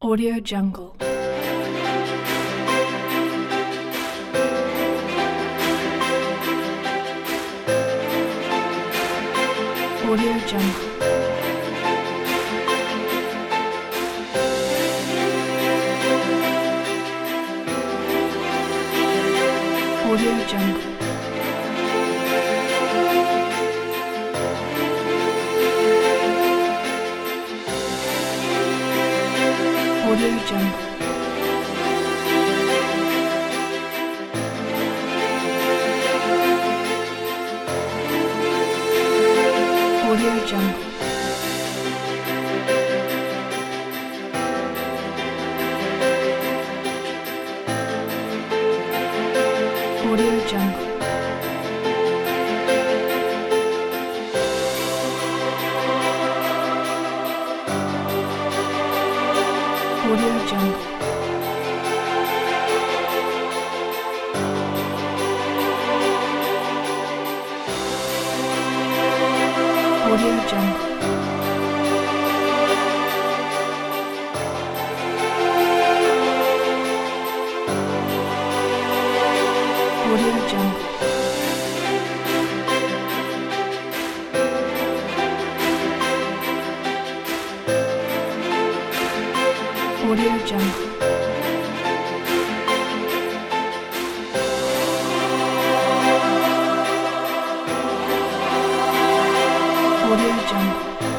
Audio Jungle. Audio Jungle. Audio Jungle. Audio Jungle. Audio Jungle. Audio Jungle. Audio Jungle. Audio Jungle. Audio Jungle. Audio Jungle. Audio Jungle.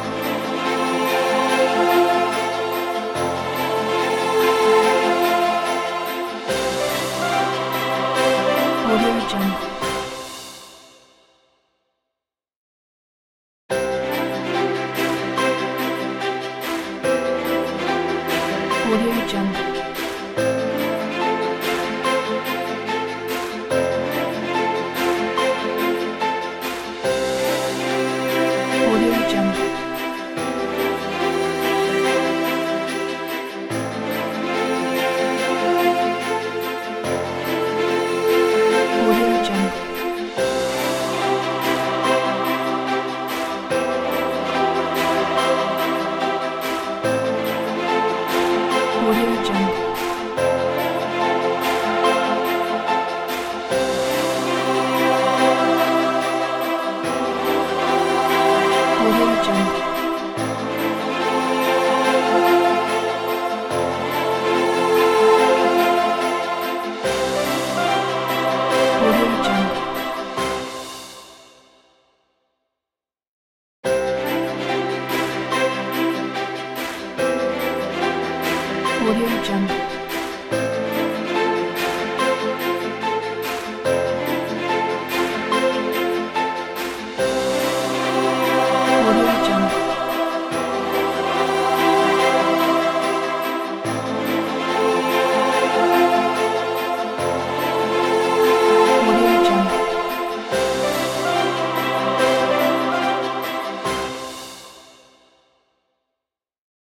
Audio Jungle. Audio Jungle. Audio Jungle. Audio Jungle. Audio Jungle. Audio Jungle. Audio Jungle. Audio Jungle.